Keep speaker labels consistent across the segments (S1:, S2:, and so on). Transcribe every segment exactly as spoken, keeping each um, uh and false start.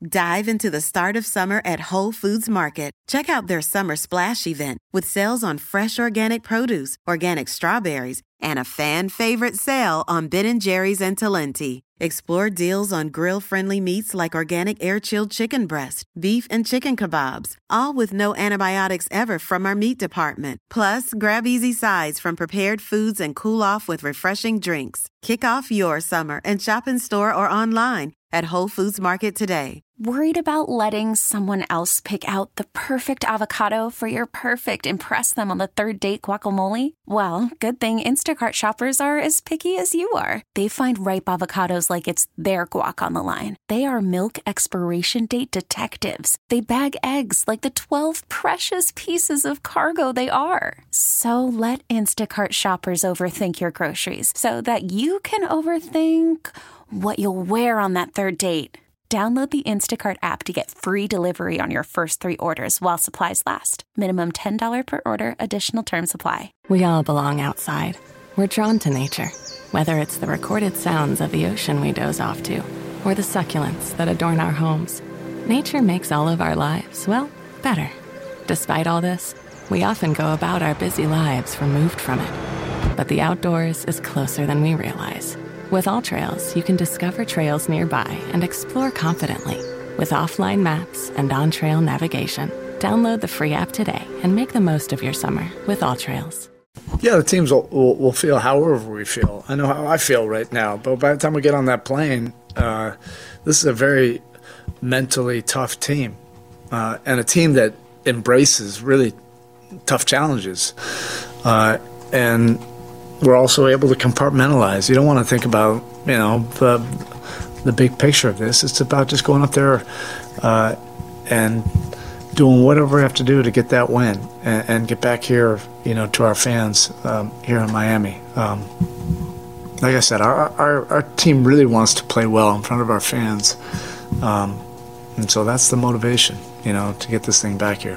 S1: Dive into the start of summer at Whole Foods Market. Check out their Summer Splash event with sales on fresh organic produce, organic strawberries, and a fan-favorite sale on Ben and Jerry's and Talenti. Explore deals on grill-friendly meats like organic air-chilled chicken breast, beef and chicken kebabs, all with no antibiotics ever from our meat department. Plus, grab easy sides from prepared foods and cool off with refreshing drinks. Kick off your summer and shop in store or online at Whole Foods Market today.
S2: Worried about letting someone else pick out the perfect avocado for your perfect impress them on the third date guacamole? Well, good thing Instacart shoppers are as picky as you are. They find ripe avocados like it's their guac on the line. They are milk expiration date detectives. They bag eggs like the twelve precious pieces of cargo they are. So let Instacart shoppers overthink your groceries so that you can overthink what you'll wear on that third date. Download the Instacart app to get free delivery on your first three orders while supplies last. Minimum ten dollars per order. Additional terms apply.
S3: We all belong outside. We're drawn to nature, whether it's the recorded sounds of the ocean we doze off to, or the succulents that adorn our homes. Nature makes all of our lives, well, better. Despite all this, we often go about our busy lives removed from it. But the outdoors is closer than we realize. With AllTrails, you can discover trails nearby and explore confidently. With offline maps and on-trail navigation, download the free app today and make the most of your summer with AllTrails.
S4: Yeah, the teams will, will, will feel however we feel. I know how I feel right now, but by the time we get on that plane, uh, this is a very mentally tough team, uh, and a team that embraces really tough challenges. Uh, and we're also able to compartmentalize. You don't want to think about, you know, the the big picture of this. It's about just going up there uh, and doing whatever we have to do to get that win and, and get back here, you know, to our fans um, here in Miami. Um, like I said, our, our our team really wants to play well in front of our fans, um, and so that's the motivation, you know, to get this thing back here.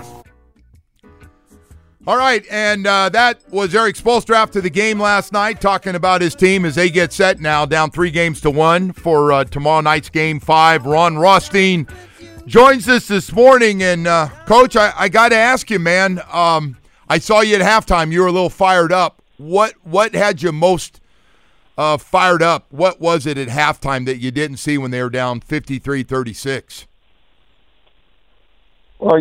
S5: All right, and uh, that was Erik Spoelstra after the game last night, talking about his team as they get set now, down three games to one for uh, tomorrow night's Game five. Ron Rothstein joins us this morning, and, uh, Coach, I, I got to ask you, man, um, I saw you at halftime. You were a little fired up. What what had you most uh, fired up? What was it at halftime that you didn't see when they were down fifty-three thirty-six?
S6: Well,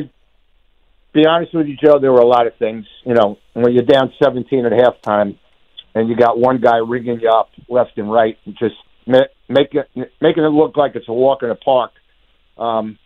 S6: be honest with you, Joe, there were a lot of things. You know, when you're down seventeen at halftime and you got one guy rigging you up left and right and just ma- make it, making it look like it's a walk in the park, um,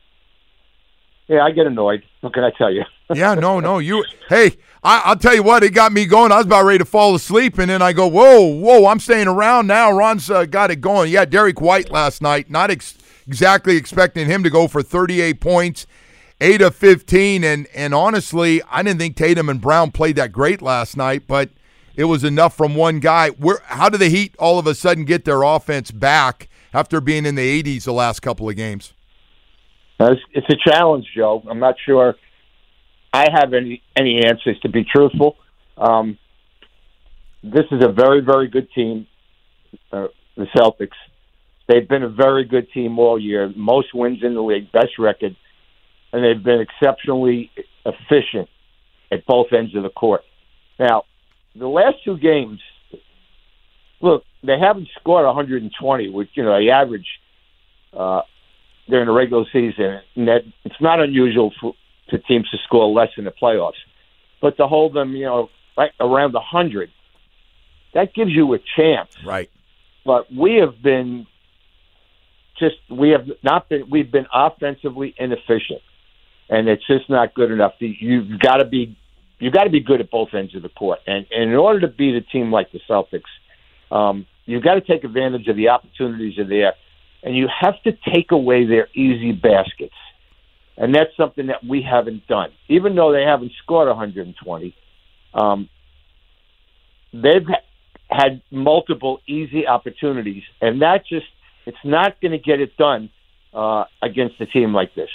S6: yeah, I get annoyed. What can I tell you?
S5: yeah, no, no. You, Hey, I, I'll tell you what, it got me going. I was about ready to fall asleep, and then I go, whoa, whoa, I'm staying around now. Ron's uh, got it going. Yeah, Derek White last night, not ex- exactly expecting him to go for thirty-eight points. eight of fifteen, and, and honestly, I didn't think Tatum and Brown played that great last night, but it was enough from one guy. Where, how did the Heat all of a sudden get their offense back after being in the eighties the last couple of games?
S6: It's, it's a challenge, Joe. I'm not sure I have any, any answers, to be truthful. Um, this is a very, very good team, uh, the Celtics. They've been a very good team all year, most wins in the league, best record. And they've been exceptionally efficient at both ends of the court. Now, the last two games, look, they haven't scored one hundred twenty, which, you know, the average uh, during the regular season. And that, it's not unusual for, for teams to score less in the playoffs. But to hold them, you know, right around one hundred, that gives you a chance.
S5: Right.
S6: But we have been just, we have not been, we've been offensively inefficient. And it's just not good enough. You've got to be, you've got to be good at both ends of the court. And, and in order to beat a team like the Celtics, um, you've got to take advantage of the opportunities that are there, and you have to take away their easy baskets. And that's something that we haven't done. Even though they haven't scored one hundred twenty, um, they've had multiple easy opportunities, and that just, it's not going to get it done uh, against a team like this.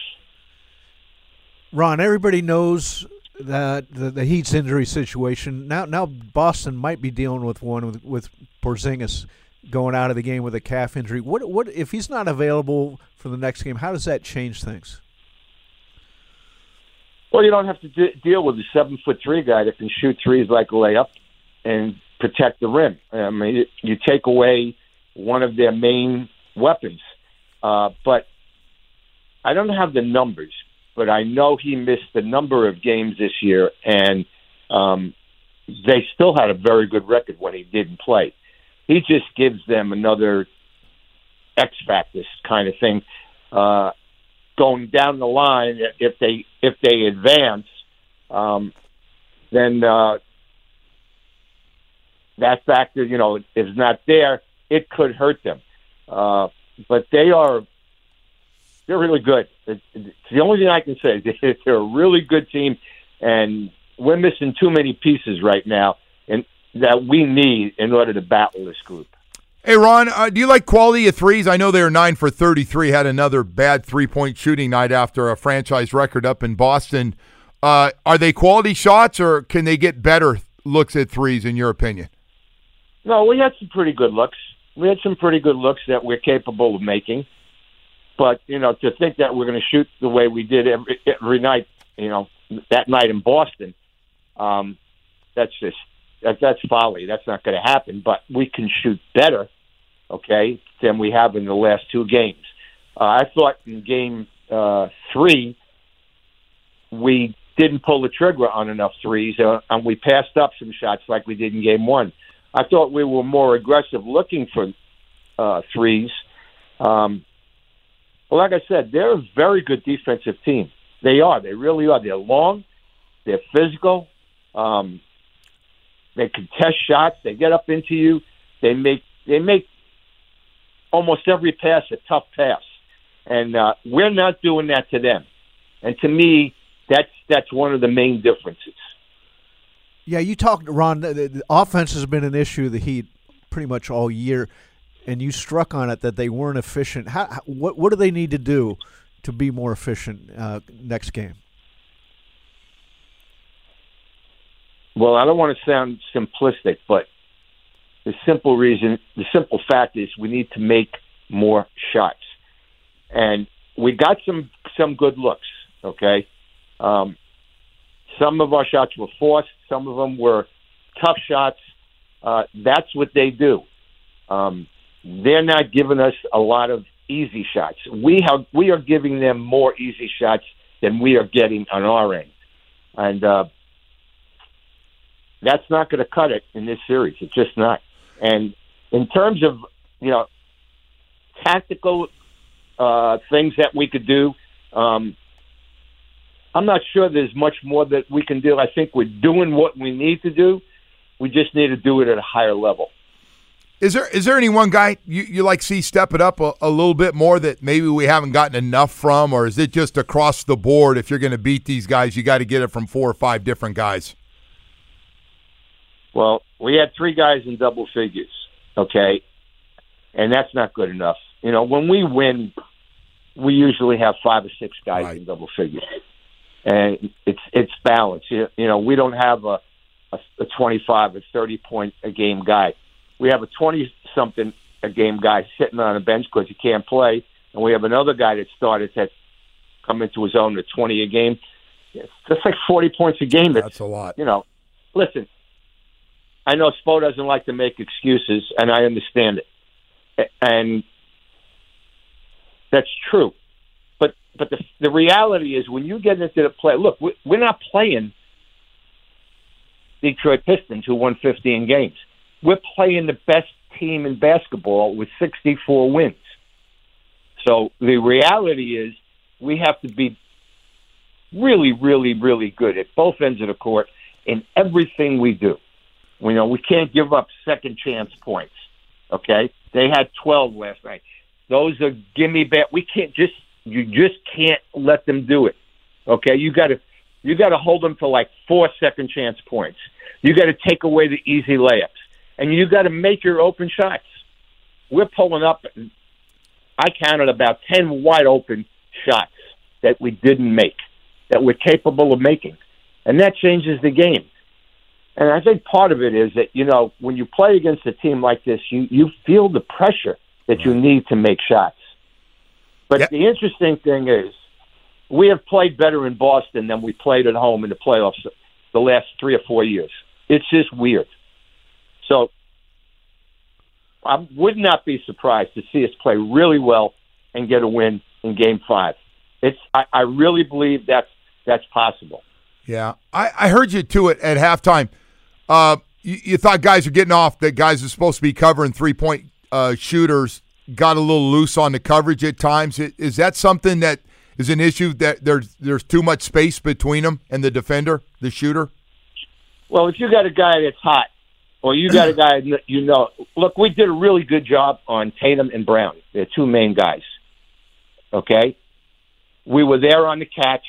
S7: Ron, everybody knows that the, the Heat's injury situation. Now now Boston might be dealing with one with, with Porzingis. going out of the game with a calf injury. What what if he's not available for the next game? How does that change things?
S6: Well, you don't have to de- deal with a seven foot three guy that can shoot threes like a layup and protect the rim. I mean, it, you take away one of their main weapons. Uh, but I don't have the numbers, but I know he missed a number of games this year, and um, they still had a very good record when he didn't play. He just gives them another X factor kind of thing. Uh, going down the line, if they if they advance, um, then uh, that factor, you know, is not there. It could hurt them, uh, but they are they're really good. It's, it's the only thing I can say. They're a really good team, and we're missing too many pieces right now, and that we need in order to battle this group.
S5: Hey, Ron, uh, do you like quality of threes? I know they were nine for thirty-three, had another bad three-point shooting night after a franchise record up in Boston. Uh, are they quality shots, or can they get better looks at threes, in your opinion?
S6: No, we had some pretty good looks. We had some pretty good looks that we're capable of making. But, you know, to think that we're going to shoot the way we did every, every night, you know, that night in Boston, um, that's just that, that's folly. That's not going to happen. But we can shoot better, okay, than we have in the last two games. Uh, I thought in game uh, three, we didn't pull the trigger on enough threes, uh, and we passed up some shots like we did in game one. I thought we were more aggressive looking for uh, threes. Um, well, like I said, they're a very good defensive team. They are. They really are. They're long. They're physical. Um, they contest shots. They get up into you. They make they make almost every pass a tough pass, and uh, we're not doing that to them. And to me, that's that's one of the main differences.
S7: Yeah, you talked, Ron. The, the offense has been an issue of the Heat pretty much all year, and you struck on it that they weren't efficient. How, how, what what do they need to do to be more efficient uh, next game?
S6: Well, I don't want to sound simplistic, but the simple reason, the simple fact is, we need to make more shots, and we got some some good looks. Okay. Um, Some of our shots were forced. Some of them were tough shots. Uh, that's what they do. Um, they're not giving us a lot of easy shots. We have we are giving them more easy shots than we are getting on our end, and uh, that's not going to cut it in this series. It's just not. And in terms of you know tactical uh, things that we could do. Um, I'm not sure there's much more that we can do. I think we're doing what we need to do. We just need to do it at a higher level.
S5: Is there is there any one guy you, you like see step it up a, a little bit more that maybe we haven't gotten enough from, or is it just across the board? If you're going to beat these guys, you got to get it from four or five different guys?
S6: Well, we had three guys in double figures, okay, and that's not good enough. You know, when we win, we usually have five or six guys right. in double figures. And it's it's balanced. You, you know, we don't have a, a, a twenty-five or thirty point a game guy. We have a twenty something a game guy sitting on a bench because he can't play, and we have another guy that started that come into his own at twenty a game. It's just like forty points a game.
S5: That's, That's a lot.
S6: You know, listen, I know Spo doesn't like to make excuses, and I understand it, and that's true. But the the reality is, when you get into the play, look, we're not playing Detroit Pistons, who won fifteen games. We're playing the best team in basketball with sixty-four wins. So the reality is, we have to be really, really, really good at both ends of the court in everything we do. You know, we can't give up second chance points. Okay, they had twelve last night. Those are gimme bet. We can't just. You just can't let them do it. Okay, you got to you got to hold them to like four second chance points. You got to take away the easy layups, and you got to make your open shots. We're pulling up. I counted about ten wide open shots that we didn't make, that we're capable of making, and that changes the game. And I think part of it is that, you know, when you play against a team like this, you, you feel the pressure that you need to make shots. But yep. the interesting thing is we have played better in Boston than we played at home in the playoffs the last three or four years. It's just weird. So I would not be surprised to see us play really well and get a win in Game Five. It's I, I really believe that's that's possible.
S5: Yeah, I, I heard you to it at halftime. Uh, you, you thought guys are getting off. That guys are supposed to be covering three-point uh, shooters got a little loose on the coverage at times. Is that something that is an issue, that there's there's too much space between them and the defender, the shooter?
S6: Well, if you got a guy that's hot, or you got a guy you know, look, we did a really good job on Tatum and Brown. They're two main guys. Okay, we were there on the catch.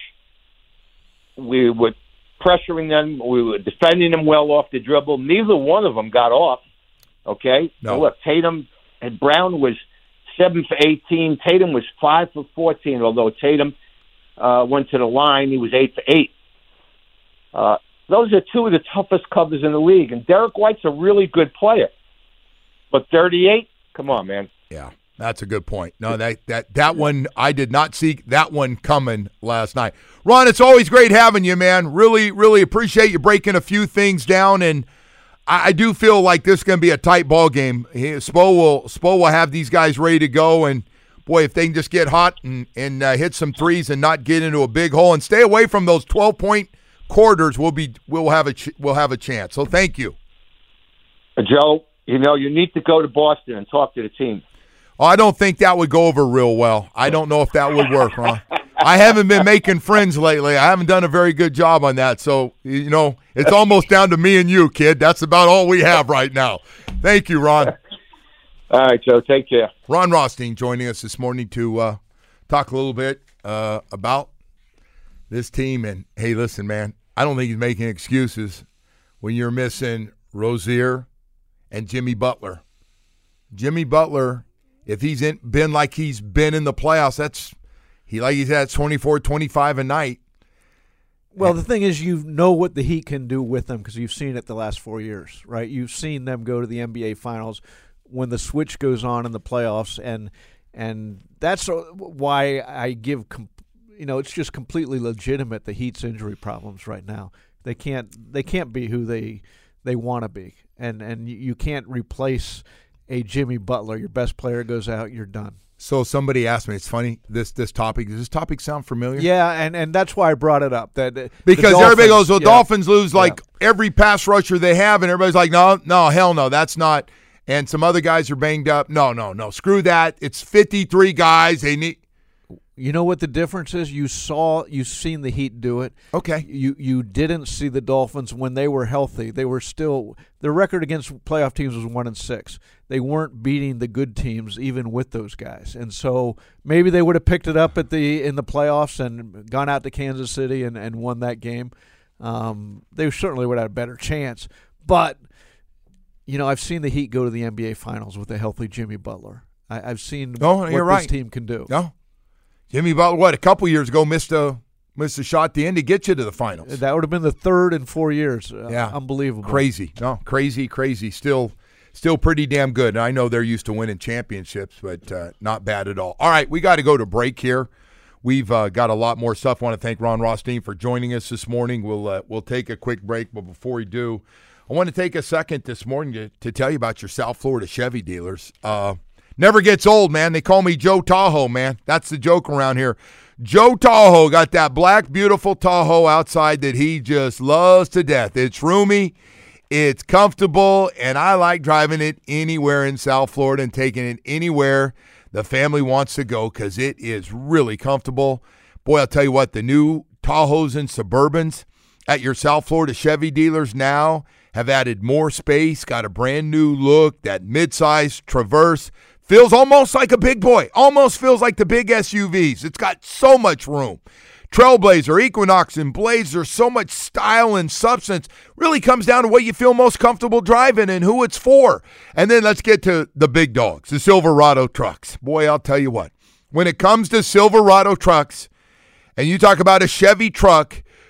S6: We were pressuring them. We were defending them well off the dribble. Neither one of them got off. Okay,
S5: no.
S6: And look, Tatum and Brown was seven for eighteen. Tatum was five for fourteen. Although Tatum uh, went to the line, he was eight for eight. Uh, those are two of the toughest covers in the league. And Derek White's a really good player, but thirty-eight. Come on, man.
S5: Yeah. That's a good point. No, that that that one, I did not see that one coming last night. Ron, it's always great having you, man. Really, really appreciate you breaking a few things down, and I, I do feel like this is going to be a tight ball game. He, Spo will Spo will have these guys ready to go, and boy, if they can just get hot and and uh, hit some threes and not get into a big hole and stay away from those twelve point quarters, we'll be we'll have a ch- we'll have a chance. So thank you,
S6: Joe. You know, you need to go to Boston and talk to the team.
S5: Oh, I don't think that would go over real well. I don't know if that would work, Ron. I haven't been making friends lately. I haven't done a very good job on that. So, you know, it's almost down to me and you, kid. That's about all we have right now. Thank you, Ron.
S6: All right, Joe. Take care.
S5: Ron Rothstein joining us this morning to uh, talk a little bit uh, about this team. And, hey, listen, man, I don't think he's making excuses when you're missing Rozier and Jimmy Butler. Jimmy Butler, if he's in, been like he's been in the playoffs, that's he like he's at twenty-four, twenty-five a night.
S7: Well, the thing is, you know what the Heat can do with them because you've seen it the last four years, right? You've seen them go to the N B A Finals when the switch goes on in the playoffs, and and that's why I give, you know, it's just completely legitimate, the Heat's injury problems right now. They can't they can't be who they they want to be, and and you can't replace a Jimmy Butler. Your best player goes out, you're done.
S5: So somebody asked me, it's funny, this this topic, does this topic sound familiar?
S7: Yeah, and, and that's why I brought it up. That
S5: Because
S7: Dolphins,
S5: everybody goes, well,
S7: yeah.
S5: Dolphins lose like
S7: yeah.
S5: every pass rusher they have, and everybody's like, no, no, hell no, that's not. And some other guys are banged up. No, no, no, screw that. It's fifty-three guys. They need.
S7: You know what the difference is? You saw, you've seen the Heat do it.
S5: Okay.
S7: You you didn't see the Dolphins when they were healthy. They were still, their record against playoff teams was one and six. They weren't beating the good teams even with those guys, and so maybe they would have picked it up at the in the playoffs and gone out to Kansas City and, and won that game. Um, they certainly would have had a better chance. But you know, I've seen the Heat go to the N B A Finals with a healthy Jimmy Butler. I, I've seen
S5: oh,
S7: what
S5: you're
S7: this
S5: right.
S7: team can do.
S5: No. Jimmy Butler, what, a couple years ago missed a missed a shot at the end to get you to the finals.
S7: That would have been the third in four years. Uh,
S5: yeah,
S7: unbelievable.
S5: Crazy, no, crazy, crazy. Still, still pretty damn good. And I know they're used to winning championships, but uh, not bad at all. All right, we got to go to break here. We've uh, got a lot more stuff. I want to thank Ron Rothstein for joining us this morning. We'll uh, we'll take a quick break, but before we do, I want to take a second this morning to, to tell you about your South Florida Chevy dealers. Uh, never gets old, man. They call me Joe Tahoe, man. That's the joke around here. Joe Tahoe got that black, beautiful Tahoe outside that he just loves to death. It's roomy, it's comfortable, and I like driving it anywhere in South Florida and taking it anywhere the family wants to go because it is really comfortable. Boy, I'll tell you what, the new Tahoes and Suburbans at your South Florida Chevy dealers now have added more space, got a brand new look, that midsize Traverse. Feels almost like a big boy. Almost feels like the big S U Vs. It's got so much room. Trailblazer, Equinox, and Blazer, so much style and substance. Really comes down to what you feel most comfortable driving and who it's for. And then let's get to the big dogs, the Silverado trucks. Boy, I'll tell you what. When it comes to Silverado trucks, and you talk about a Chevy truck,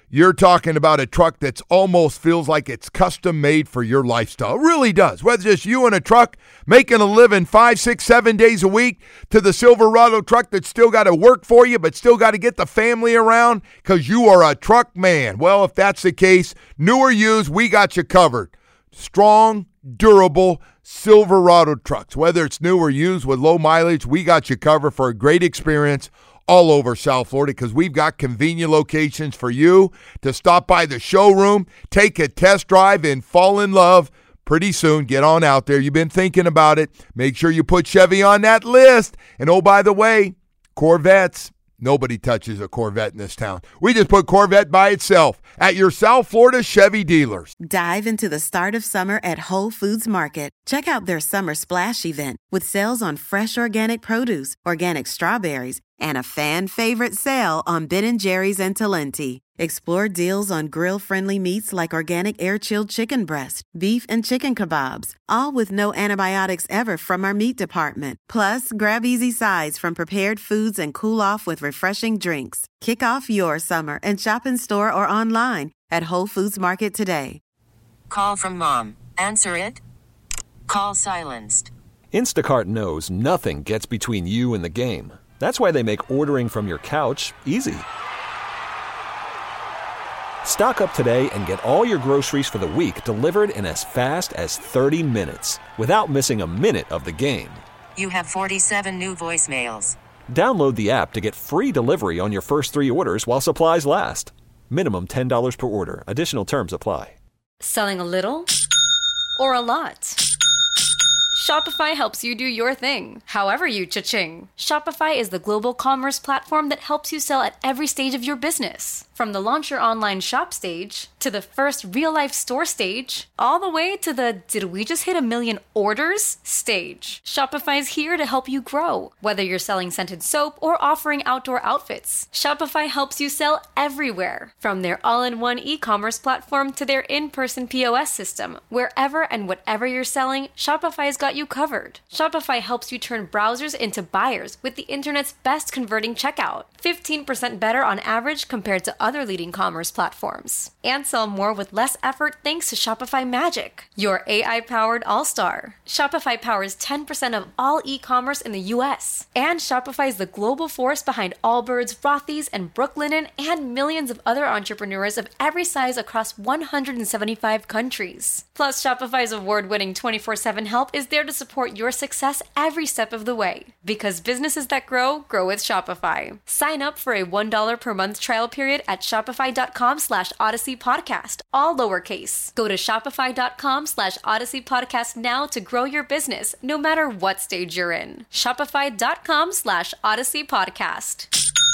S5: you're talking about a truck that's almost feels like it's custom made for your lifestyle. It really does. Whether it's just you in a truck making a living five, six, seven days a week, to the Silverado truck that's still got to work for you but still got to get the family around because you are a truck man. Well, if that's the case, new or used, we got you covered. Strong, durable Silverado trucks. Whether it's new or used with low mileage, we got you covered for a great experience all over South Florida because we've got convenient locations for you to stop by the showroom, take a test drive, and fall in love pretty soon. Get on out there. You've been thinking about it. Make sure you put Chevy on that list. And oh, by the way, Corvettes. Nobody touches a Corvette in this town. We just put Corvette by itself at your South Florida Chevy dealers.
S1: Dive into the start of summer at Whole Foods Market. Check out their Summer Splash event with sales on fresh organic produce, organic strawberries, and a fan favorite sale on Ben and Jerry's and Talenti. Explore deals on grill-friendly meats like organic air-chilled chicken breast, beef and chicken kebabs, all with no antibiotics ever from our meat department. Plus, grab easy sides from prepared foods and cool off with refreshing drinks. Kick off your summer and shop in store or online at Whole Foods Market today.
S8: Call from mom. Answer it. Call silenced.
S9: Instacart knows nothing gets between you and the game. That's why they make ordering from your couch easy. Stock up today and get all your groceries for the week delivered in as fast as thirty minutes without missing a minute of the game.
S8: You have forty-seven new voicemails.
S9: Download the app to get free delivery on your first three orders while supplies last. Minimum ten dollars per order. Additional terms apply.
S10: Selling a little or a lot? Shopify helps you do your thing, however you cha-ching. Shopify is the global commerce platform that helps you sell at every stage of your business. From the launch your online shop stage, to the first real-life store stage, all the way to the did we just hit a million orders stage. Shopify is here to help you grow. Whether you're selling scented soap or offering outdoor outfits, Shopify helps you sell everywhere. From their all-in-one e-commerce platform to their in-person P O S system, wherever and whatever you're selling, Shopify's got you covered. Shopify helps you turn browsers into buyers with the internet's best converting checkout. fifteen percent better on average compared to other leading commerce platforms. And sell more with less effort thanks to Shopify Magic, your A I-powered all-star. Shopify powers ten percent of all e-commerce in the U S. And Shopify is the global force behind Allbirds, Rothy's, and Brooklinen, and millions of other entrepreneurs of every size across one hundred seventy-five countries. Plus, Shopify's award-winning twenty-four seven help is there to support your success every step of the way. Because businesses that grow, grow with Shopify. Sign up for a one dollar per month trial period at shopify.com slash Odyssey Podcast, all lowercase. Go to shopify.com slash Odyssey Podcast now to grow your business, no matter what stage you're in. Shopify.com slash Odyssey Podcast.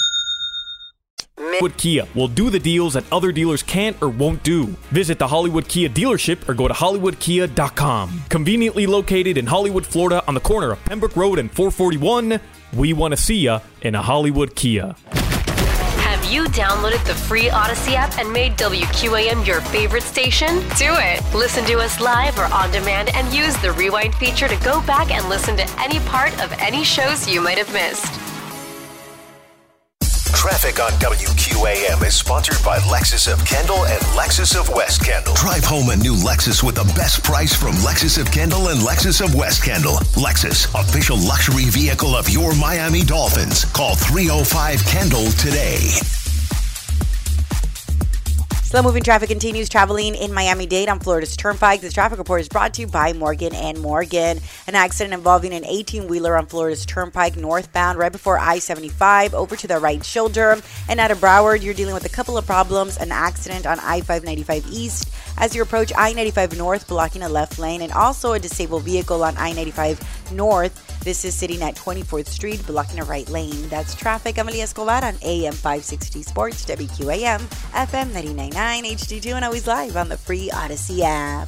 S11: Hollywood Kia will do the deals that other dealers can't or won't do. Visit the Hollywood Kia dealership or go to hollywood kia dot com. Conveniently located in Hollywood, Florida on the corner of Pembroke Road and four forty-one, we want to see ya in a Hollywood Kia.
S10: Have you downloaded the free Odyssey app and made W Q A M your favorite station? Do it! Listen to us live or on demand and use the rewind feature to go back and listen to any part of any shows you might have missed.
S12: Traffic on W Q A M is sponsored by Lexus of Kendall and Lexus of West Kendall. Drive home a new Lexus with the best price from Lexus of Kendall and Lexus of West Kendall. Lexus, official luxury vehicle of your Miami Dolphins. Call three oh five Kendall today.
S13: Slow moving traffic continues traveling in Miami-Dade on Florida's Turnpike. This traffic report is brought to you by Morgan and Morgan. An accident involving an eighteen-wheeler on Florida's Turnpike northbound right before I seventy-five over to the right shoulder. And out of Broward, you're dealing with a couple of problems. An accident on I five ninety-five East as you approach I ninety-five North, blocking a left lane. And also a disabled vehicle on I ninety-five North. This is sitting at twenty-fourth Street, blocking a right lane. That's traffic. I'm Elia Escobar on A M five sixty Sports, W Q A M, F M ninety-nine point nine, H D two, and always live on the free Odyssey app.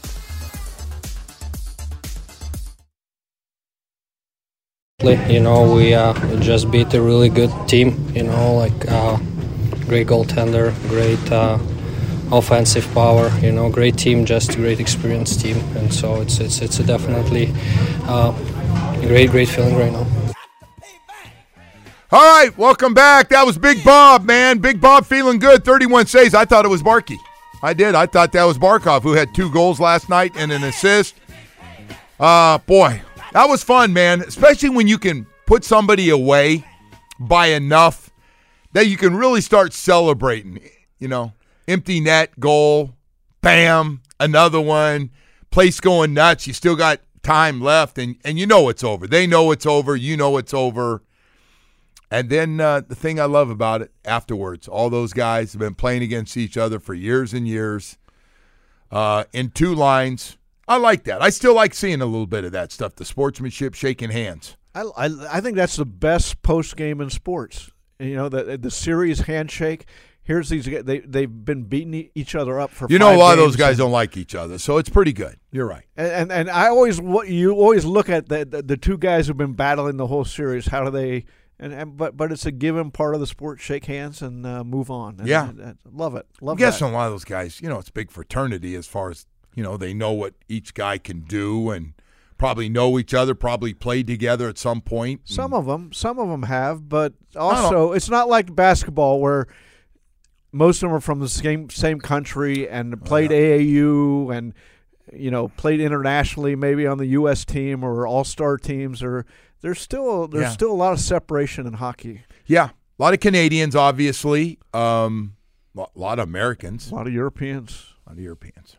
S14: You know, we uh, just beat a really good team, you know, like uh, great goaltender, great uh, offensive power, you know, great team, just a great experienced team. And so it's it's it's a definitely uh, a great, great feeling right now.
S5: All right, welcome back. That was Big Bob, man. Big Bob feeling good. thirty-one saves. I thought it was Barkey. I did. I thought that was Barkov, who had two goals last night and an assist. Uh, boy, that was fun, man, especially when you can put somebody away by enough that you can really start celebrating, you know, empty net, goal, bam, another one, place going nuts. You still got time left, and, and you know it's over. They know it's over. You know it's over. And then uh, the thing I love about it afterwards, all those guys have been playing against each other for years and years uh, in two lines. I like that. I still like seeing a little bit of that stuff, the sportsmanship, shaking hands.
S7: I, I, I think that's the best post game in sports. You know, the the series handshake. Here's these guys. They they've been beating each other up for.
S5: You know,
S7: five
S5: a lot of
S7: games
S5: those guys
S7: and,
S5: don't like each other, so it's pretty good. You're right.
S7: And and, and I always you always look at the, the the two guys who've been battling the whole series. How do they? And, and but but it's a given part of the sport. Shake hands and uh, move on. And,
S5: yeah,
S7: and, and love it. Love
S5: I'm guessing
S7: that.
S5: a lot of those guys. You know, it's big fraternity as far as you know. They know what each guy can do and. Probably know each other, probably played together at some point.
S7: Some of them, some of them have, but also it's not like basketball where most of them are from the same same country and played uh, A A U and you know played internationally, maybe on the U S team or all-star teams. Or there's still there's yeah. still a lot of separation in hockey.
S5: Yeah, a lot of Canadians, obviously, um, a lot of Americans,
S7: a lot of Europeans,
S5: a lot of Europeans.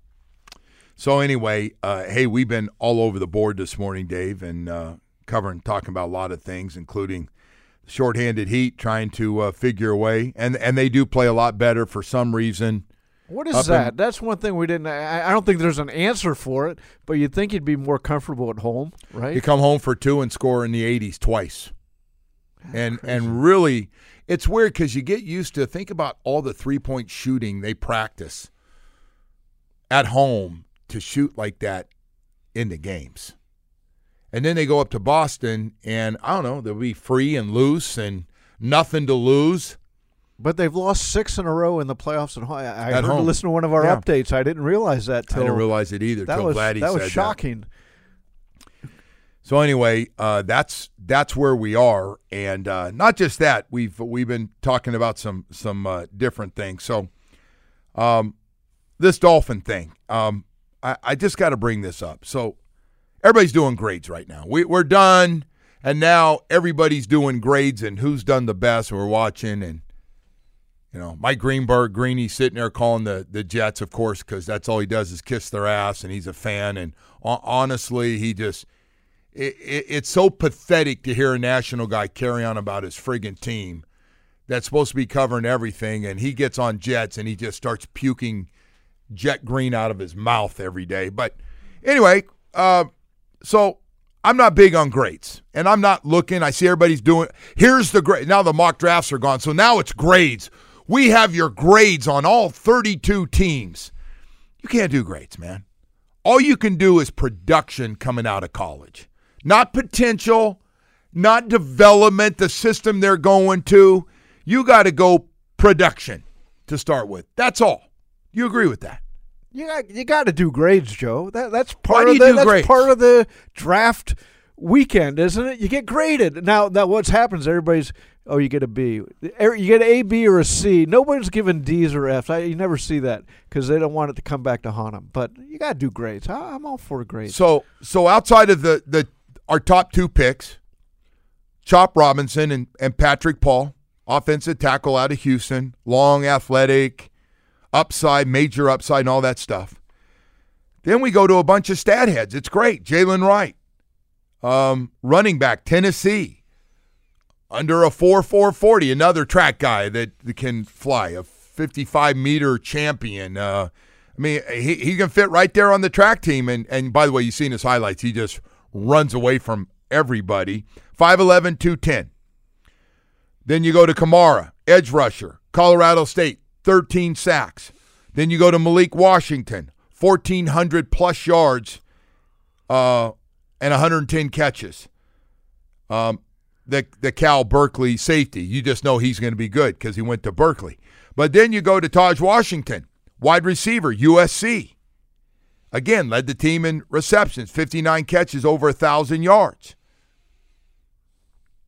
S5: So anyway, uh, hey, we've been all over the board this morning, Dave, and uh, covering, talking about a lot of things, including the shorthanded Heat trying to uh, figure a way, and and they do play a lot better for some reason.
S7: What is that? In, That's one thing we didn't. I, I don't think there's an answer for it, but you'd think you'd be more comfortable at home, right?
S5: You come home for two and score in the eighties twice, That's and crazy. and really, it's weird because you get used to think about all the three point shooting they practice at home. To shoot like that in the games. And then they go up to Boston, and I don't know, they'll be free and loose and nothing to lose.
S7: But they've lost six in a row in the playoffs. And I, I
S5: at
S7: heard
S5: home.
S7: to listen to one of our
S5: yeah.
S7: updates. I didn't realize that till
S5: I didn't realize it either
S7: that
S5: till
S7: was,
S5: Vladdy
S7: that
S5: said
S7: was shocking.
S5: That. So anyway, uh, that's that's where we are, and uh, not just that. We've we've been talking about some some uh, different things. So, um, this Dolphin thing. Um, I, I just got to bring this up. So everybody's doing grades right now. We, we're done, and now everybody's doing grades and who's done the best. We're watching, and, you know, Mike Greenberg, Greeny's sitting there calling the, the Jets, of course, because that's all he does is kiss their ass, and he's a fan. And honestly, he just it, – it, it's so pathetic to hear a national guy carry on about his friggin' team that's supposed to be covering everything, and he gets on Jets, and he just starts puking – Jet green out of his mouth every day. But anyway, uh, so I'm not big on grades, and I'm not looking. I see everybody's doing. Here's the grade. Now the mock drafts are gone, so now it's grades. We have your grades on all thirty-two teams. You can't do grades, man. All you can do is production coming out of college, not potential, not development, the system they're going to. You got to go production to start with. That's all. You agree with that?
S7: You got, you got to do grades, Joe. That that's part
S5: Why do
S7: of
S5: you
S7: the
S5: do
S7: that's
S5: grades?
S7: part of the draft weekend, isn't it? You get graded. Now, now what's happens? Everybody's oh, you get a B. You get an A, B, or a C. Nobody's giving D's or F's. I, you never see that because they don't want it to come back to haunt them. But you got to do grades. I, I'm all for grades.
S5: So so outside of the the our top two picks, Chop Robinson and, and Patrick Paul, offensive tackle out of Houston, long, athletic. Upside, major upside, and all that stuff. Then we go to a bunch of stat heads. It's great. Jalen Wright, um, running back, Tennessee, under a four four forty, another track guy that, that can fly, a fifty-five meter champion. Uh, I mean, he, he can fit right there on the track team. And, and by the way, you've seen his highlights. He just runs away from everybody. five eleven, two ten. Then you go to Kamara, edge rusher, Colorado State. thirteen sacks. Then you go to Malik Washington, fourteen hundred plus yards uh, and one hundred ten catches. Um, the, the Cal Berkeley safety, you just know he's going to be good because he went to Berkeley. But then you go to Taj Washington, wide receiver, U S C. Again, led the team in receptions, fifty-nine catches, over one thousand yards.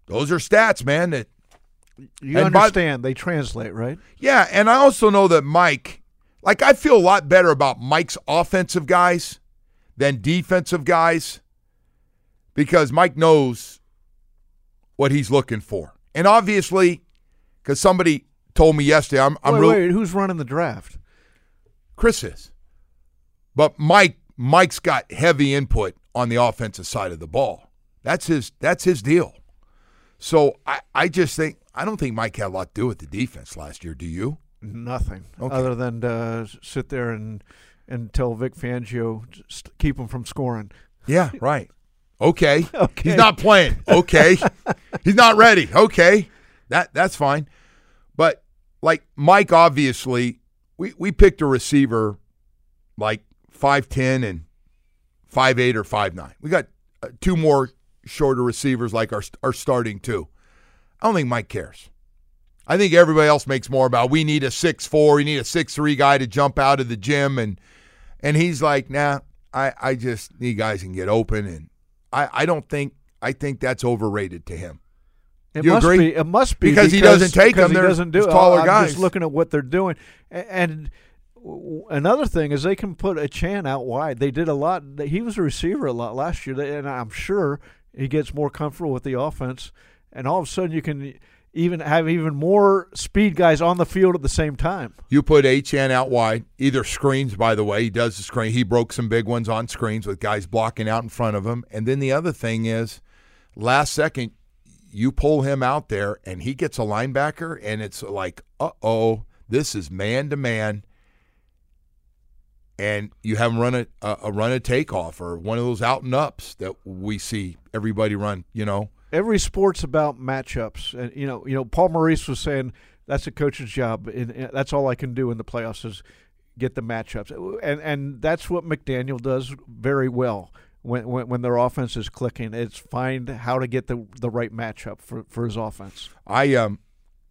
S5: Those are stats, man. That
S7: you understand by, they translate, right?
S5: Yeah, and I also know that Mike, like I feel a lot better about Mike's offensive guys than defensive guys because Mike knows what he's looking for. And obviously, because somebody told me yesterday, I'm, I'm
S7: wait,
S5: really
S7: wait, who's running the draft?
S5: Chris is. But Mike, Mike's got heavy input on the offensive side of the ball. That's his. That's his deal. So I, I just think I don't think Mike had a lot to do with the defense last year. Do you?
S7: Nothing
S5: okay.
S7: other than uh, sit there and and tell Vic Fangio just keep him from scoring.
S5: Yeah, right. Okay.
S7: okay.
S5: He's not playing. Okay. He's not ready. Okay. That that's fine. But like Mike, obviously, we, we picked a receiver like five ten and five eight or five nine. We got uh, two more shorter receivers like our our starting two. I don't think Mike cares. I think everybody else makes more about we need a six four, we need a six three guy to jump out of the gym, and and he's like, nah, I, I just need guys who can get open, and I, I don't think I think that's overrated to him.
S7: It
S5: you
S7: must
S5: agree?
S7: be. It must be
S5: because, because he doesn't take them.
S7: He
S5: They're
S7: doesn't do
S5: taller
S7: I'm
S5: guys.
S7: Just looking at what they're doing, and another thing is they can put a Chan out wide. They did a lot. He was a receiver a lot last year, and I'm sure he gets more comfortable with the offense. And all of a sudden, you can even have even more speed guys on the field at the same time.
S5: You put Achane out wide, either screens, by the way. He does the screen. He broke some big ones on screens with guys blocking out in front of him. And then the other thing is, last second, you pull him out there, and he gets a linebacker, and it's like, uh-oh, this is man-to-man. And you have him run a, a run a takeoff or one of those out and ups that we see everybody run, you know.
S7: Every sport's about matchups, and you know, you know, Paul Maurice was saying that's a coach's job, and, and that's all I can do in the playoffs is get the matchups, and and that's what McDaniel does very well when when, when their offense is clicking. It's find how to get the the right matchup for, for his offense.
S5: I um,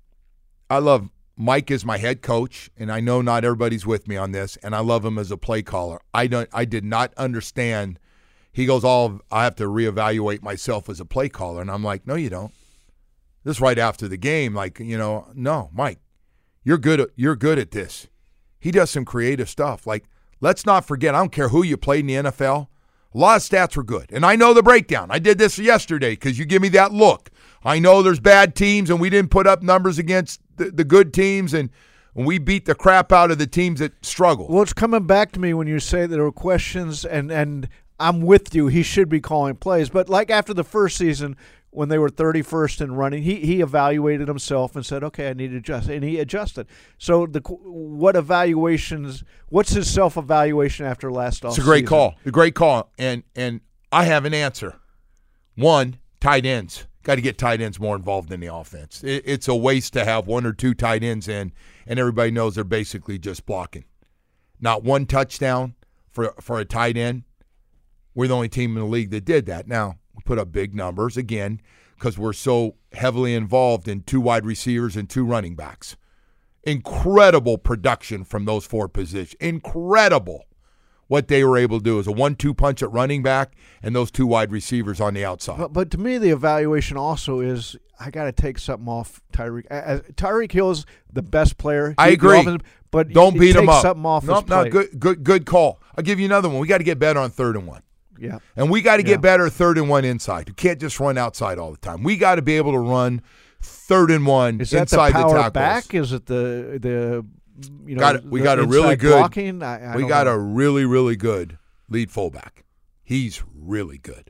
S5: I love Mike as my head coach, and I know not everybody's with me on this, and I love him as a play caller. I don't, I did not understand. He goes, "All I have to reevaluate myself as a play caller," and I'm like, "No, you don't." This right after the game, like you know, no, Mike, you're good. At, you're good at this. He does some creative stuff. Like, let's not forget. I don't care who you played in the N F L. A lot of stats were good, and I know the breakdown. I did this yesterday because you give me that look. I know there's bad teams, and we didn't put up numbers against the, the good teams, and we beat the crap out of the teams that struggle.
S7: Well, it's coming back to me when you say there were questions, and and. I'm with you. He should be calling plays. But like after the first season, when they were thirty-first in running, he he evaluated himself and said, okay, I need to adjust. And he adjusted. So the what evaluations, what's his self-evaluation after last offseason?
S5: It's a great call. A great call. And, and I have an answer. One, tight ends. Got to get tight ends more involved in the offense. It, it's a waste to have one or two tight ends in, and everybody knows they're basically just blocking. Not one touchdown for for a tight end. We're the only team in the league that did that. Now, we put up big numbers, again, because we're so heavily involved in two wide receivers and two running backs. Incredible production from those four positions. Incredible what they were able to do is a one two punch at running back and those two wide receivers on the outside.
S7: But, but to me, the evaluation also is I got to take something off Tyreek. Uh, Tyreek Hill's the best player.
S5: I agree.
S7: Offense, but
S5: don't beat him up.
S7: Something off
S5: nope,
S7: his
S5: no,
S7: plate.
S5: good, good, good call. I'll give you another one. We got to get better on third and one.
S7: Yeah.
S5: And we got to get
S7: yeah.
S5: better third and one inside. You can't just run outside all the time. We got to be able to run third and one
S7: Is that
S5: inside
S7: the power
S5: the tackles.
S7: back? Is it the the you know
S5: got, we
S7: the
S5: got a really good
S7: blocking? I, I
S5: we
S7: don't
S5: got
S7: know.
S5: a really really good lead fullback. He's really good.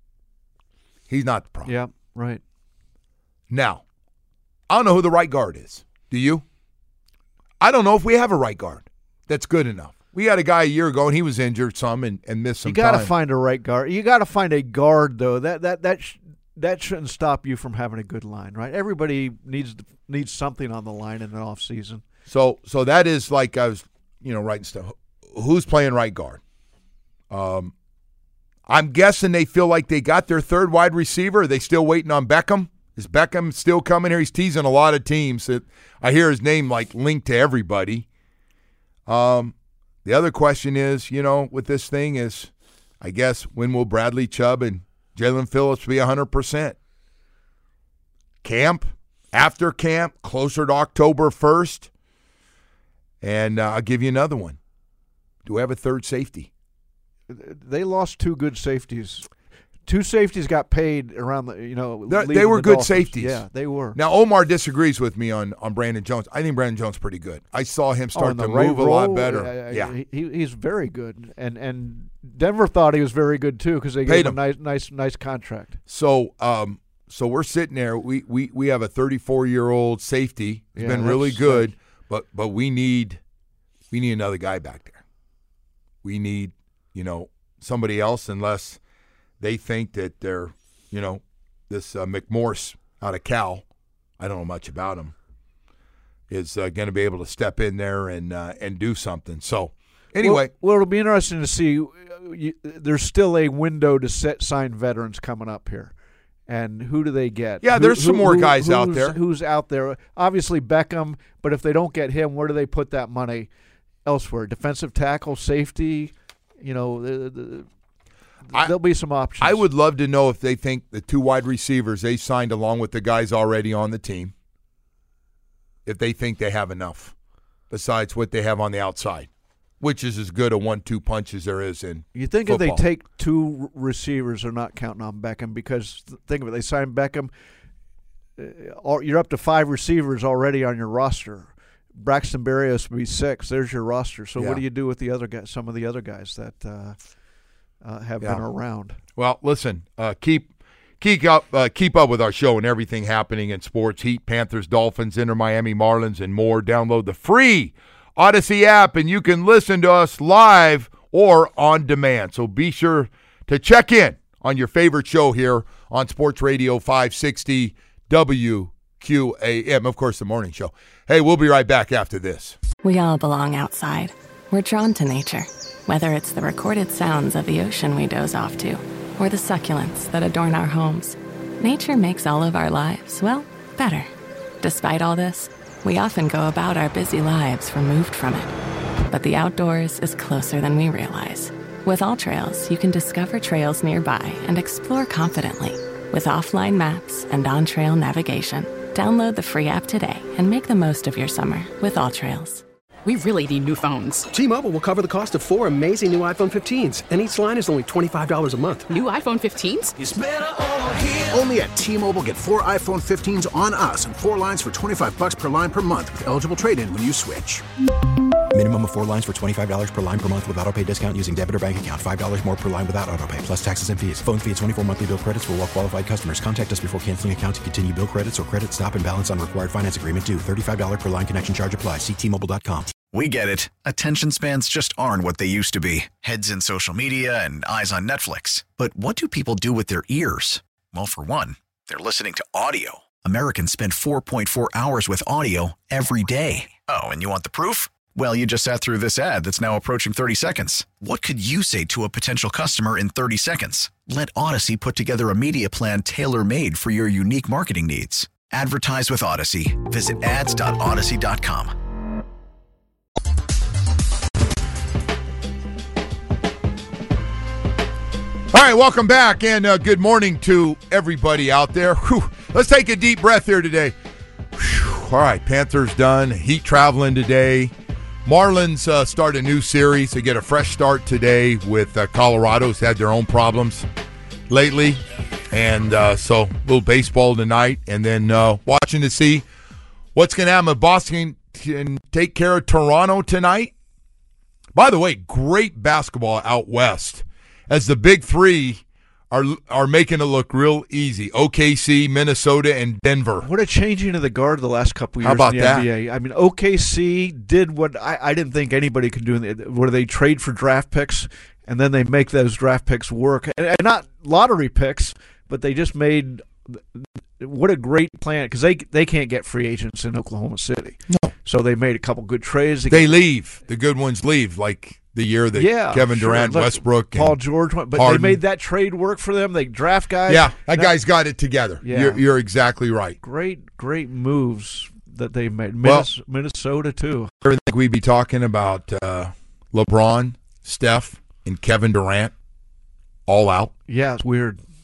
S5: He's not the problem.
S7: Yeah, right.
S5: Now, I don't know who the right guard is. Do you? I don't know if we have a right guard that's good enough. We had a guy a year ago, and he was injured some and, and missed some
S7: You got to
S5: time.
S7: find a right guard. You got to find a guard, though. That that that sh- that shouldn't stop you from having a good line, right? Everybody needs needs something on the line in the off season.
S5: So so that is like I was, you know, writing stuff. Who's playing right guard? Um, I'm guessing they feel like they got their third wide receiver. Are they still waiting on Beckham? Is Beckham still coming here? He's teasing a lot of teams. That I hear his name like linked to everybody. Um. The other question is, you know, with this thing is, I guess, when will Bradley Chubb and Jalen Phillips be one hundred percent? camp, after camp, closer to October first. And uh, I'll give you another one. Do we have a third safety?
S7: They lost two good safeties. Two safeties got paid around the, you know.
S5: They, they were
S7: the
S5: good
S7: Dolphins.
S5: safeties.
S7: Yeah, they were.
S5: Now, Omar disagrees with me on, on Brandon Jones. I think Brandon Jones is pretty good. I saw him
S7: Oh,
S5: start
S7: in the
S5: to
S7: right
S5: move a
S7: role,
S5: lot better.
S7: uh,
S5: yeah.
S7: he, he's very good. And and Denver thought he was very good, too, because they
S5: Paid
S7: gave him
S5: him.
S7: a nice, nice, nice contract.
S5: So um, so we're sitting there. We, we, we have a thirty-four-year-old safety. He's
S7: Yeah,
S5: been really
S7: that's-
S5: good, but but we need we need another guy back there. We need, you know, somebody else unless they think that they're, you know, this uh, McMorse out of Cal, I don't know much about him, is uh, going to be able to step in there and uh, and do something. So anyway.
S7: Well, well, it'll be interesting to see. uh, You, there's still a window to set, sign veterans coming up here. And who do they get?
S5: Yeah,
S7: Who-
S5: there's some
S7: who-
S5: more
S7: who-
S5: guys out
S7: who's-
S5: there.
S7: Who's out there? Obviously Beckham, but if they don't get him, where do they put that money elsewhere? Defensive tackle, safety, you know, the, the,
S5: I-
S7: there'll be some options.
S5: I would love to know if they think the two wide receivers they signed along with the guys already on the team, if they think they have enough besides what they have on the outside, which is as good a one two punch as there is in
S7: You think
S5: football.
S7: if they take two r- receivers, they're not counting on Beckham because th- think of it, they signed Beckham. Uh, all- you're up to five receivers already on your roster. Braxton Berrios would be six. There's your roster. So
S5: Yeah.
S7: what do you do with the other guys? Some of the other guys that uh, uh, have
S5: Yeah.
S7: been around.
S5: Well, listen, uh, keep keep up uh, keep up with our show and everything happening in sports. Heat, Panthers, Dolphins, Inter Miami Marlins, and more. Download the free Odyssey app, and you can listen to us live or on demand. So be sure to check in on your favorite show here on Sports Radio five sixty W Q A M. Of course, the morning show. Hey, we'll be right back after this.
S3: We all belong outside. We're drawn to nature, whether it's the recorded sounds of the ocean we doze off to, or the succulents that adorn our homes. Nature makes all of our lives, well, better. Despite all this, we often go about our busy lives removed from it. But the outdoors is closer than we realize. With All Trails, you can discover trails nearby and explore confidently. With offline maps and on-trail navigation, download the free app today and make the most of your summer with All Trails.
S15: We really need new phones.
S16: T-Mobile will cover the cost of four amazing new iPhone fifteens, and each line is only twenty-five dollars a month.
S15: New iPhone fifteens?
S16: It's better over here.
S17: Only at T-Mobile, get four iPhone fifteens on us and four lines for twenty-five bucks per line per month with eligible trade-in when you switch.
S18: Minimum of four lines for twenty-five dollars per line per month with autopay discount using debit or bank account. five dollars more per line without autopay, plus taxes and fees. Phone fee at twenty-four monthly bill credits for well-qualified customers. Contact us before canceling account to continue bill credits or credit stop and balance on required finance agreement due. thirty-five dollars per line connection charge applies. See T Mobile dot com.
S19: We get it. Attention spans just aren't what they used to be. Heads in social media and eyes on Netflix. But what do people do with their ears? Well, for one, they're listening to audio. Americans spend four point four hours with audio every day. Oh, and you want the proof? Well, you just sat through this ad that's now approaching thirty seconds. What could you say to a potential customer in thirty seconds? Let Odyssey put together a media plan tailor-made for your unique marketing needs. Advertise with Odyssey. Visit ads dot odyssey dot com.
S5: All right, welcome back, and uh, good morning to everybody out there. Whew. Let's take a deep breath here today. Whew. All right, Panthers done. Heat traveling today. Marlins uh, start a new series. They get a fresh start today with uh, Colorado's had their own problems lately. And uh, so a little baseball tonight, and then uh, watching to see what's going to happen if Boston can take care of Toronto tonight. By the way, great basketball out west, as the big three are are making it look real easy. O K C, Minnesota, and Denver.
S7: What a changing of the guard the last couple of years
S5: How about
S7: in the
S5: that?
S7: N B A. I mean, O K C did what I, I didn't think anybody could do. In the, where they trade for draft picks, and then they make those draft picks work. And, and not lottery picks, but they just made – what a great plan, because they, they can't get free agents in Oklahoma City.
S5: No.
S7: So they made a couple good trades.
S5: They, they leave. The good ones leave, like the year that
S7: yeah,
S5: Kevin
S7: sure.
S5: Durant,
S7: Like
S5: Westbrook, and
S7: Paul George went, but
S5: Harden.
S7: they made that trade work for them. They draft guys.
S5: Yeah, that
S7: Now-
S5: guy's got it together.
S7: Yeah.
S5: You're, you're exactly right.
S7: Great, great moves that they made.
S5: Well-
S7: Minnes- Minnesota, too.
S5: I think we'd be talking about uh, LeBron, Steph, and Kevin Durant all out.
S7: Yeah, it's weird.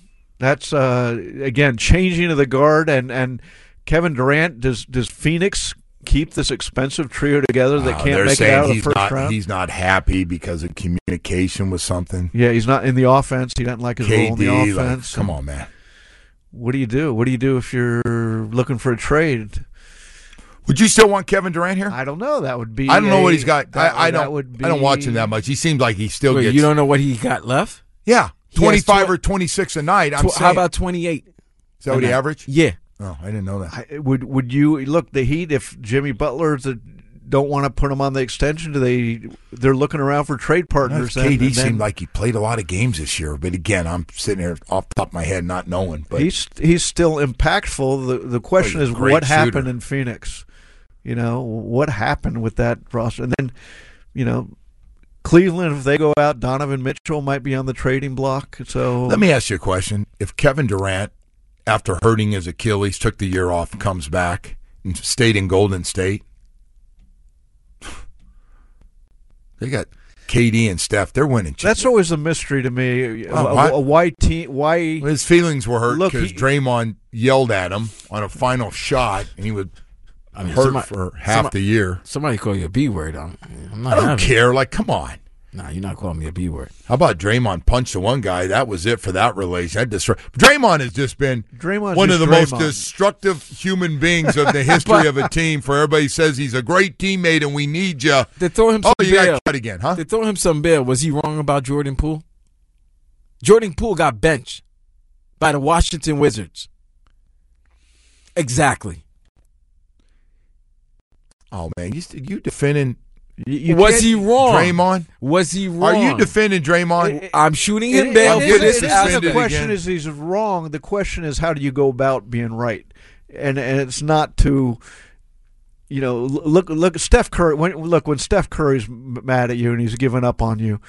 S7: That's uh, again changing of the guard and, and Kevin Durant. Does does Phoenix keep this expensive trio together that
S5: Uh,
S7: can't
S5: they're
S7: make it
S5: saying
S7: out of the
S5: he's
S7: first
S5: not,
S7: round?
S5: He's not happy because of communication with something.
S7: Yeah, he's not in the offense. He doesn't like his
S5: K
S7: role in
S5: D,
S7: the
S5: like,
S7: offense.
S5: come on, man.
S7: What do you do? What do you do if you're looking for a trade?
S5: Would you still want Kevin Durant here?
S7: I don't know. That would be.
S5: I don't know
S7: a-
S5: what he's got.
S7: that-
S5: I, I
S7: that
S5: don't.
S7: would be-
S5: I don't watch him that much. He seems like he still
S20: Wait,
S5: gets.
S20: you don't know what he got left?
S5: Yeah,
S20: He has
S5: twenty-five
S20: tw-
S5: or twenty-six a night. I'm
S20: Tw-
S5: saying.
S20: how about twenty-eight?
S5: Is that what he
S20: a night?
S5: average?
S20: Yeah.
S5: Oh, I didn't know that.
S7: I, would would you look the Heat if Jimmy Butler's a, don't want to put him on the extension? Do they? They're looking around for trade partners.
S5: K D
S7: then, and then
S5: seemed like he played a lot of games this year, but again, I'm sitting here off the top of my head not knowing. But
S7: he's he's still impactful. The the question
S5: he's
S7: is
S5: a great
S7: what
S5: shooter.
S7: happened in Phoenix. You know what happened with that roster, and then you know Cleveland. If they go out, Donovan Mitchell might be on the trading block. So
S5: let me ask you a question: if Kevin Durant, after hurting his Achilles, took the year off, comes back and stayed in Golden State, they got K D and Steph. They're winning.
S7: That's always a mystery to me.
S5: Oh,
S7: Uh,
S5: why-
S7: why team? Why
S5: his feelings were hurt
S7: Look,
S5: because
S7: he-
S5: Draymond yelled at him on a final shot, and he was
S20: I mean,
S5: hurt
S20: somebody-
S5: for half
S20: somebody-
S5: the year.
S20: Somebody call you a B word. I'm, I'm not
S5: I don't
S20: having it.
S5: care. Like, come on.
S20: Nah, you're not calling me a B word.
S5: How about Draymond punched the one guy? That was it for that relation. That destroy- Draymond has just been
S7: Draymond's
S5: one of
S7: just
S5: the most
S7: Draymond.
S5: destructive human beings of the history of a team. For everybody says he's a great teammate and we need you.
S20: They throw him some
S5: Oh, you
S20: bail.
S5: got cut again, huh?
S20: They throw him some bail. Was he wrong about Jordan Poole? Jordan Poole got benched by the Washington Wizards. Exactly.
S5: Oh man, you you defending?
S7: You, you
S20: Was
S7: can't-
S20: he wrong?
S5: Draymond?
S20: Was he wrong?
S5: Are you defending Draymond?
S20: I'm shooting him
S7: It-
S20: bail
S7: it
S20: for
S7: isn't-
S20: this.
S7: it isn't
S20: aspect.
S7: the question
S5: again.
S7: is he's wrong. The question is how do you go about being right, and and it's not to, you know, look look Steph Curry. When, look when Steph Curry's m- mad at you and he's giving up on you,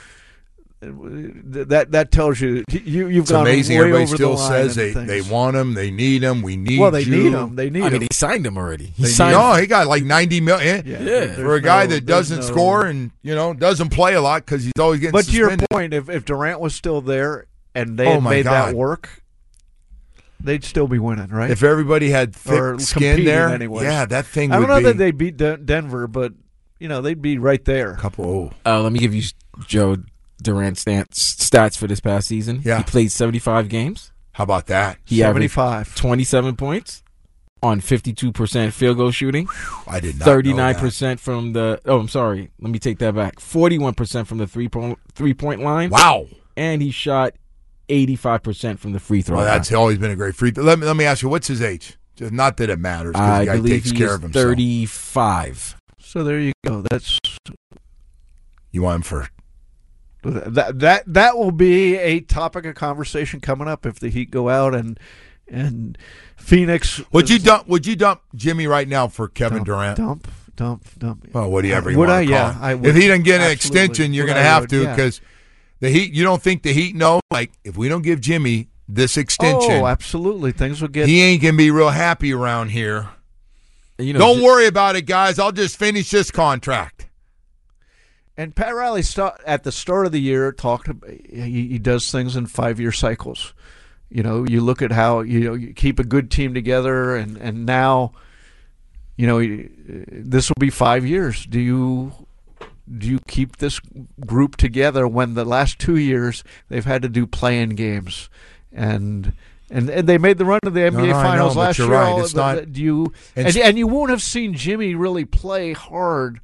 S7: that that tells you you you've
S5: It's
S7: gone
S5: amazing.
S7: way
S5: Everybody
S7: over
S5: still
S7: the line
S5: says
S7: and
S5: they,
S7: things.
S5: they want him, they need him, we need
S7: well they
S5: you.
S7: need him. They need
S20: I
S7: him.
S20: mean, he signed him already. He
S5: They
S20: signed.
S5: need- oh, he got like ninety million.
S7: Yeah,
S20: Yeah.
S5: For a
S7: there's
S5: guy
S7: no-
S5: that
S7: there's
S5: doesn't
S7: no-
S5: score and you know doesn't play a lot because he's always getting
S7: But to your
S5: suspended.
S7: point, if if Durant was still there and they
S5: Oh,
S7: had
S5: my
S7: made
S5: God.
S7: that work, they'd still be winning, right?
S5: If everybody had thick
S7: Or
S5: skin
S7: competing
S5: there,
S7: anyways.
S5: yeah, that thing
S7: I
S5: would
S7: don't know
S5: be
S7: that they beat De- Denver, but you know they'd be right there.
S5: couple.
S20: Uh, let me give you Joe Durant's stats, stats for this past season.
S5: Yeah.
S20: He played seventy-five games.
S5: How about that?
S20: He averaged
S7: seventy-five.
S20: twenty-seven points on fifty-two percent field goal shooting.
S5: I did not.
S20: thirty-nine
S5: know
S20: percent from the. Oh, I'm sorry. Let me take that back. forty-one percent from the three point three point line.
S5: that. Wow.
S20: And he shot eighty-five percent from the free throw
S5: Well,
S20: line.
S5: that's always been a great free. Let me let me ask you, what's his age? Just not that it matters because
S20: I
S5: the guy
S20: believe
S5: takes
S20: he
S5: care
S20: is
S5: of himself.
S20: thirty-five.
S7: So there you go. That's
S5: You want him for?
S7: that that that will be a topic of conversation coming up if the Heat go out and and Phoenix.
S5: Would you dump? Would you dump Jimmy right now for Kevin
S7: dump,
S5: Durant?
S7: Dump, dump, dump.
S5: Well, what do you ever
S7: would
S5: want
S7: I?
S5: to
S7: Yeah,
S5: call him?
S7: I would.
S5: If he doesn't get an
S7: Absolutely.
S5: extension, you're
S7: Would
S5: going to
S7: I
S5: have
S7: would,
S5: to
S7: yeah.
S5: because the Heat. You don't think the Heat know? Like if we don't give Jimmy this extension,
S7: Oh, absolutely. Things will get.
S5: he ain't gonna be real happy around here.
S20: You know,
S5: Don't
S20: J-
S5: worry about it, guys. I'll just finish this contract.
S7: And Pat Riley st- at the start of the year talked. He, he does things in five-year cycles. You know, you look at how you know you keep a good team together, and, and now, you know, this will be five years. Do you do you keep this group together when the last two years they've had to do play-in games, and and, and they made the run to the N B A
S5: No, no, I
S7: Finals
S5: know, but
S7: last
S5: you're
S7: year?
S5: right.
S7: all-
S5: It's
S7: but-
S5: not-
S7: do you
S5: and
S7: and,
S5: s-
S7: and you won't have seen Jimmy really play hard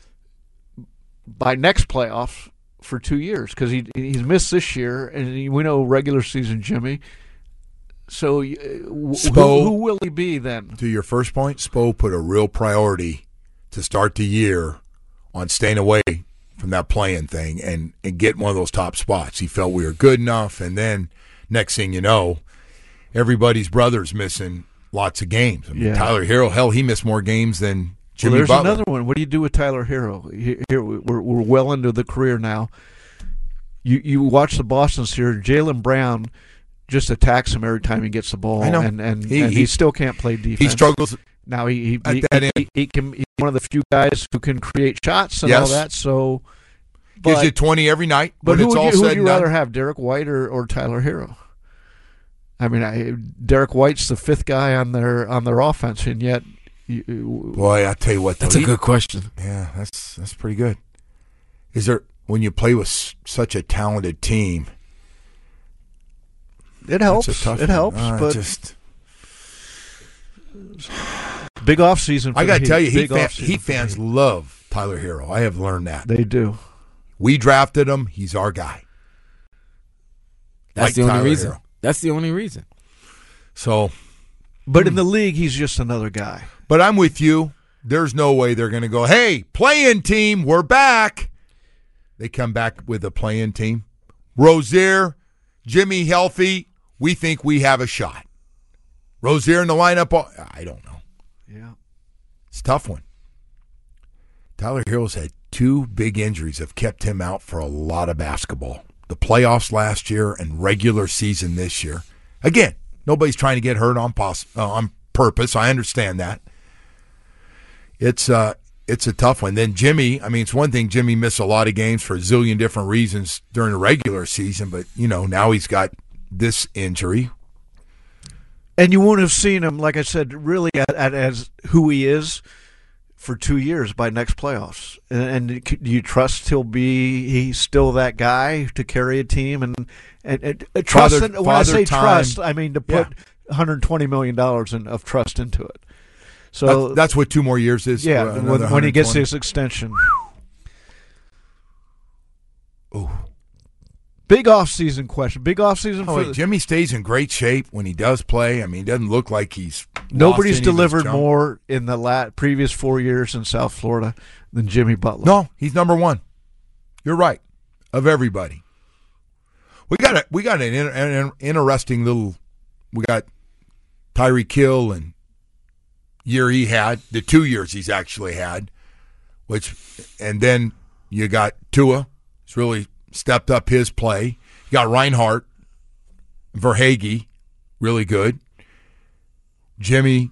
S7: by next playoffs for two years because he he's missed this year, and he, we know regular season Jimmy. So uh, wh-
S5: Spo-
S7: who, who will he be then?
S5: To your first point, Spo put a real priority to start the year on staying away from that playing thing and, and getting one of those top spots. He felt we were good enough, and then next thing you know, everybody's brother's missing lots of games. I mean,
S7: Yeah.
S5: Tyler Hero, hell, he missed more games than Jimmy
S7: well, there's
S5: Butler.
S7: another one. What do you do with Tyler Hero? Here, here we're we're well into the career now. You you watch the Boston series. Jaylen Brown just attacks him every time he gets the ball,
S5: I know.
S7: and and
S5: He-
S7: and he,
S5: he-
S7: still can't play defense.
S5: He struggles.
S7: Now he he,
S5: at
S7: he,
S5: that
S7: he,
S5: end.
S7: he can he's one of the few guys who can create shots and all
S5: Yes.
S7: that. So
S5: Gives
S7: but-
S5: you twenty every night.
S7: But
S5: when
S7: who
S5: it's
S7: would
S5: all
S7: you, who
S5: said
S7: would you
S5: and done.
S7: rather have, Derek White or, or Tyler Hero? I mean, I, Derek White's the fifth guy on their on their offense, and yet, you,
S5: boy, I tell you what,
S20: that's
S5: though,
S20: a good question.
S5: Yeah, that's that's pretty good. Is there when you play with s- such a talented team?
S7: It helps.
S5: It
S7: one. helps,
S5: uh,
S7: but
S5: just
S7: big off season. For
S5: I got to tell you,
S7: Heat.
S5: Heat, fan, Heat fans love Tyler Hero. I have learned that
S7: they do.
S5: We drafted him. He's our guy.
S20: That's
S5: like
S20: the only
S5: Tyler
S20: reason.
S5: Hero.
S20: That's the only reason.
S5: So,
S7: but in the league, he's just another guy.
S5: But I'm with you. There's no way they're going to go, hey, play-in team, we're back. They come back with a play-in team. Rozier, Jimmy healthy, we think we have a shot. Rozier in the lineup, I don't know.
S7: Yeah.
S5: It's a tough one. Tyler Hero's had two big injuries that have kept him out for a lot of basketball. The playoffs last year and regular season this year. Again, nobody's trying to get hurt on pos- uh, on purpose. I understand that. It's uh, it's a tough one. Then Jimmy, I mean, it's one thing Jimmy missed a lot of games for a zillion different reasons during the regular season, but, you know, now he's got this injury.
S7: And you won't have seen him, like I said, really at, at, as who he is for two years by next playoffs. And, and do you trust he'll be he's still that guy to carry a team? And, and, and uh, trust.
S5: Father,
S7: when I say
S5: time.
S7: trust, I mean to put
S5: Yeah.
S7: one hundred twenty million dollars in, of trust into it. So
S5: that's, that's what two more years is.
S7: Yeah,
S5: uh,
S7: when, when he gets
S5: one hundred twenty.
S7: his extension.
S5: Ooh.
S7: Big off-season question. Big off-season
S5: Oh,
S7: for
S5: wait,
S7: the,
S5: Jimmy stays in great shape when he does play. I mean, he doesn't look like he's
S7: Nobody's
S5: lost any of his
S7: delivered
S5: jump.
S7: more in the la- previous four years in South Florida than Jimmy Butler.
S5: No, he's number one. You're right. Of everybody, we got a we got an, in, an interesting little. We got Tyreek Hill and year he had the two years he's actually had, which, and then you got Tua. He's really stepped up his play. You got Reinhardt, Verhage, really good. Jimmy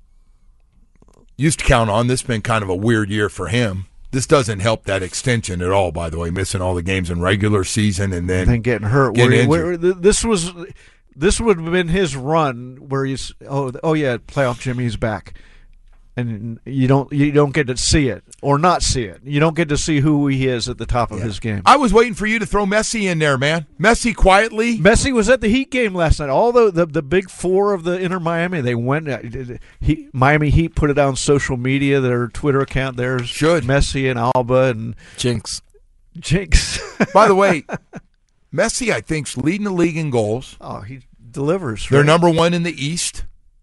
S5: used to count on. This has been kind of a weird year for him. This doesn't help that extension at all, by the way, missing all the games in regular season and then,
S7: and then getting hurt.
S5: Getting
S7: where,
S5: injured.
S7: where, this was this would have been his run where he's oh oh yeah, playoff Jimmy's back, and you don't you don't get to see it or not see it. You don't get to see who he is at the top of
S5: Yeah.
S7: his game.
S5: I was waiting for you to throw Messi in there, man. Messi quietly.
S7: Messi was at the Heat game last night. All the, the, the big four of the Inter Miami, they went. He, Miami Heat put it out on social media, their Twitter account. There's
S5: Should.
S7: Messi and Alba and
S20: Jinx.
S7: Jinx.
S5: By the way, Messi, I think, is leading the league in goals.
S7: Oh, he delivers.
S5: They're
S7: right?
S5: number one in the East.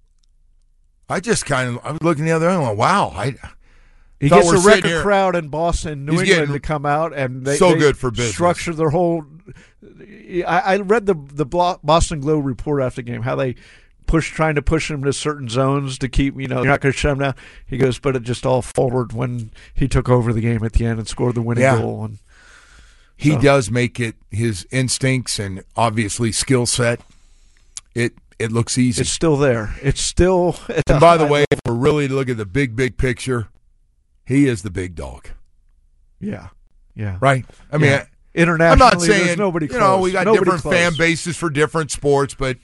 S5: I just kind of, I was looking the other way and went, wow. I
S7: He
S5: thought
S7: gets
S5: we're
S7: a
S5: sitting
S7: record
S5: here-
S7: crowd in Boston, New
S5: He's
S7: England
S5: getting
S7: to come out, and they
S5: so
S7: they
S5: good for business.
S7: structure their whole. I, I read the the Blo- Boston Globe report after the game how they push trying to push him to certain zones to keep you know you're not going to shut him down. He goes, but it just all forward when he took over the game at the end and scored the winning
S5: Yeah.
S7: goal. And
S5: He
S7: so.
S5: does make it his instincts and obviously skill set. It it looks easy.
S7: It's still there. It's still.
S5: And by the way, if we're really to look at the big, big picture, he is the big dog.
S7: Yeah, yeah.
S5: Right? I mean,
S7: Yeah.
S5: I-
S7: Internationally,
S5: I'm not
S7: there's
S5: saying,
S7: nobody
S5: you know,
S7: close.
S5: we got
S7: Nobody
S5: different
S7: close.
S5: fan bases for different sports, but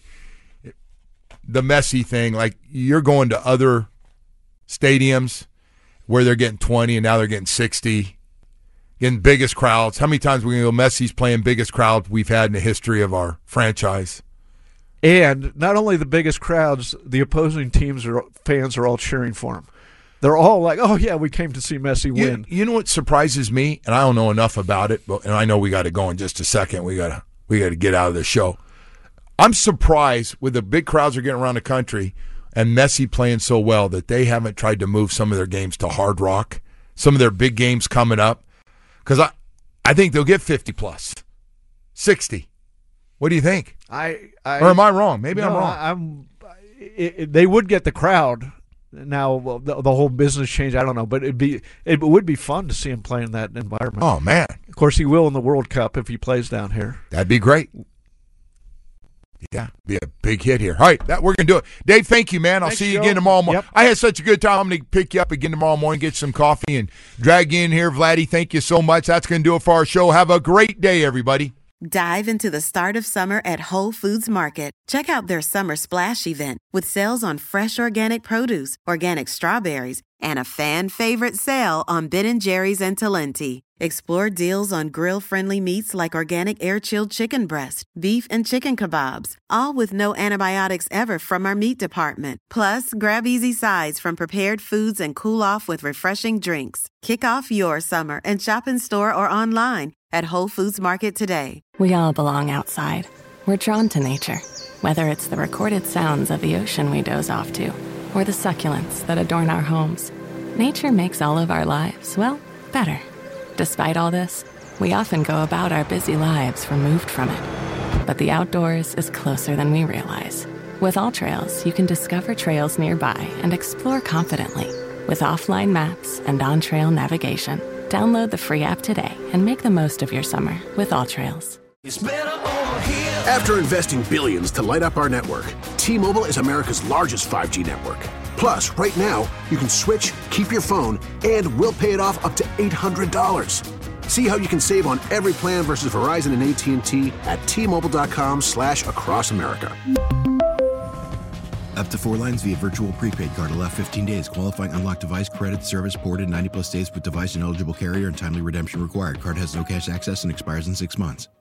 S5: the Messi thing, like you're going to other stadiums where they're getting twenty and now they're getting sixty, getting biggest crowds. How many times are we going to go, Messi's playing biggest crowd we've had in the history of our franchise?
S7: And not only the biggest crowds, the opposing teams are fans are all cheering for him. They're all like, "Oh yeah, we came to see Messi
S5: You,
S7: win."
S5: you know what surprises me, and I don't know enough about it, but and I know we got to go in just a second. We got to we got to get out of the show. I'm surprised with the big crowds are getting around the country and Messi playing so well that they haven't tried to move some of their games to Hard Rock, some of their big games coming up, because I I think they'll get fifty plus, sixty. What do you think?
S7: I, I
S5: or am I wrong? Maybe
S7: no,
S5: I'm wrong.
S7: I, I'm. It, it, they would get the crowd. Now well, the, the whole business change. I don't know, but it'd be it would be fun to see him play in that environment.
S5: Oh man!
S7: Of course, he will in the World Cup if he plays down here.
S5: That'd be great. Yeah, be a big hit here. All right, that we're gonna do it. Dave, thank you, man. I'll
S7: Thanks,
S5: see you
S7: Joe.
S5: again tomorrow morning.
S7: Yep.
S5: I had such a good time. I'm gonna pick you up again tomorrow morning, get some coffee, and drag you in here, Vladdy. Thank you so much. That's gonna do it for our show. Have a great day, everybody.
S1: Dive into the start of summer at Whole Foods Market. Check out their Summer Splash event with sales on fresh organic produce, organic strawberries, and a fan favorite sale on Ben and Jerry's and Talenti. Explore deals on grill-friendly meats like organic air-chilled chicken breast, beef and chicken kebabs, all with no antibiotics ever from our meat department. Plus, grab easy sides from prepared foods and cool off with refreshing drinks. Kick off your summer and shop in store or online at Whole Foods Market today.
S3: We all belong outside. We're drawn to nature, whether it's the recorded sounds of the ocean we doze off to, or the succulents that adorn our homes. Nature makes all of our lives, well, better. Despite all this, we often go about our busy lives removed from it. But the outdoors is closer than we realize. With AllTrails, you can discover trails nearby and explore confidently. With offline maps and on-trail navigation, download the free app today and make the most of your summer with AllTrails.
S17: After investing billions to light up our network, T-Mobile is America's largest five G network. Plus, right now, you can switch, keep your phone, and we'll pay it off up to eight hundred dollars. See how you can save on every plan versus Verizon and A T and T at T-Mobile.com slash across America.
S18: Up to four lines via virtual prepaid card. Allow fifteen days. Qualifying unlocked device credit service ported ninety plus days with device and eligible carrier and timely redemption required. Card has no cash access and expires in six months.